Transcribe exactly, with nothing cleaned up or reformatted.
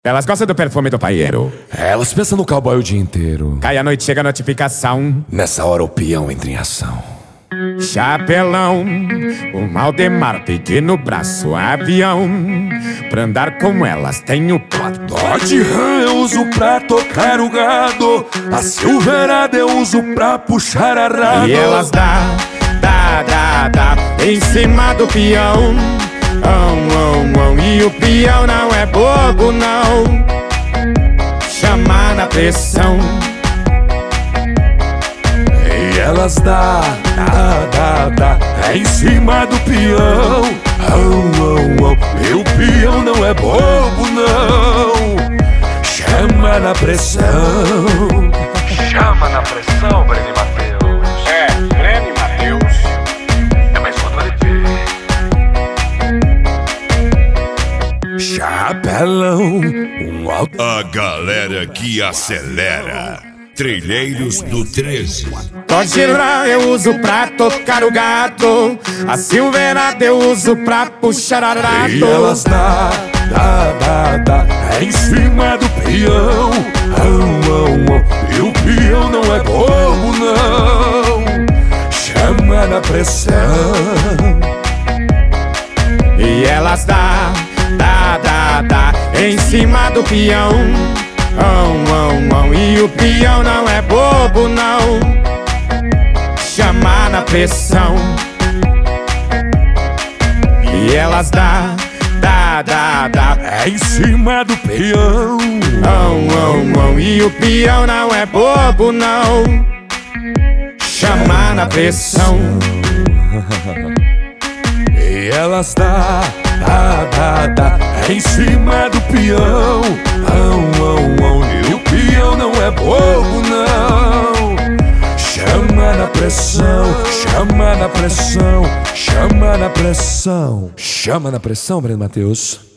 Elas gostam do perfume do paieiro. Elas pensam no cowboy o dia inteiro. Cai a noite, chega a notificação. Nessa hora o peão entra em ação. Chapelão, o Maldemar, peguei no braço, avião. Pra andar com elas tenho plato. Dodge Ram eu uso pra tocar o gado. A Silverado eu uso pra puxar arado. E elas dá, dá, dá, dá em cima do peão. Oh, oh, oh. E o peão não é bobo, não. Chama na pressão. E elas dá, dá, dá, dá é em cima do peão. Oh, oh, oh. E o peão não é bobo, não. Chama na pressão. Chama na pressão, Breno e Matheus. É, Breno e Matheus. É mais uma do L P. Chapelão, um alto. A galera que acelera. Trilheiros do treze. Dodge Ram eu uso pra tocar o gato. A Silverado eu uso pra puxar arado. E elas dá, dá, dá, dá é em cima do peão. Oh, oh, oh. E o peão não é bobo, não. Chama na pressão. E elas dá, dá, dá, dá em cima do peão. Oh, oh, oh. E o peão não é bobo, não. Chama na pressão. E elas dá, dá, dá, dá É em cima do peão. oh, oh, oh. E o peão não é bobo, não. Chama na pressão. E elas dá, dá, dá, dá é em cima do peão. Oh, oh, oh. E o peão não é bobo, não. Chama na pressão, chama na pressão, chama na pressão. Chama na pressão, Breno Matheus.